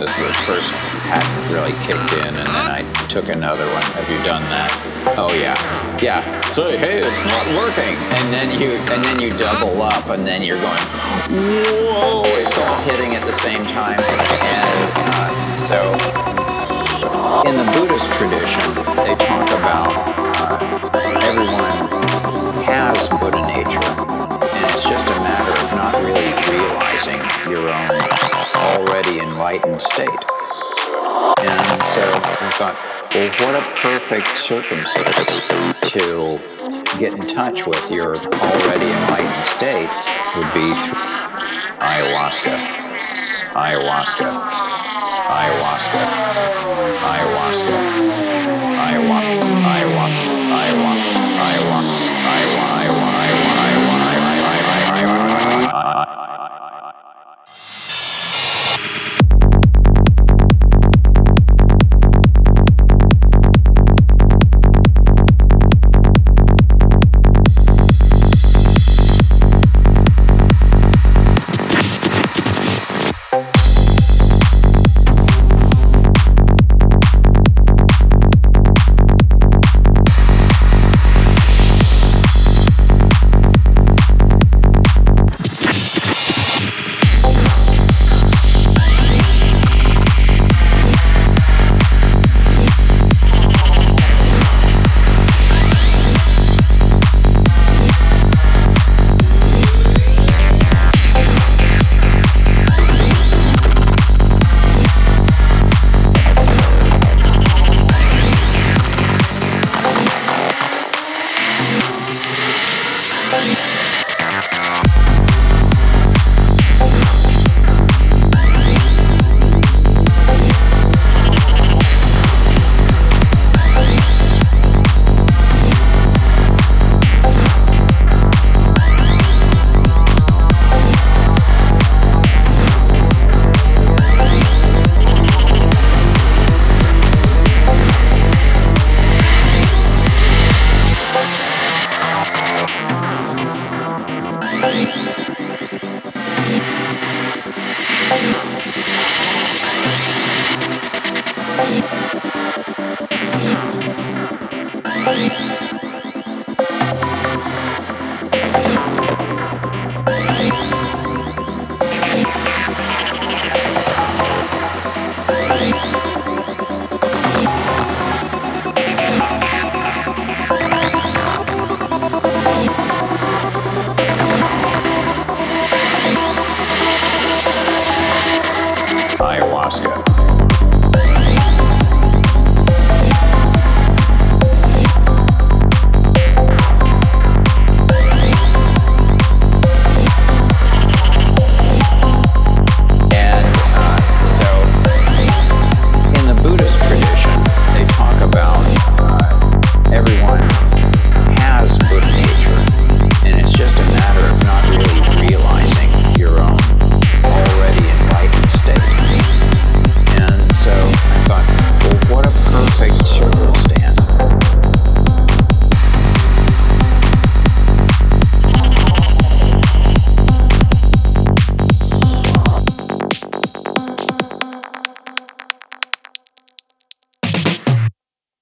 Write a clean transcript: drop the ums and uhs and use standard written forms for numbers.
because the first hadn't really kicked in, and then I took another one. Have you done that? Oh yeah, yeah. So hey, it's not working, and then you double up, and then you're going, whoa! It's all hitting at the same time, and so in the Buddhist tradition, they talk about everyone has Buddha nature, and it's just a matter of not really realizing your own already enlightened state. And so I thought, well, what a perfect circumstance to get in touch with your already enlightened state would be through ayahuasca. Ayahuasca. Ayahuasca. Ayahuasca. Ayahuasca. Ayahuasca. Ayahuasca. Ayahuasca. Ayahuasca.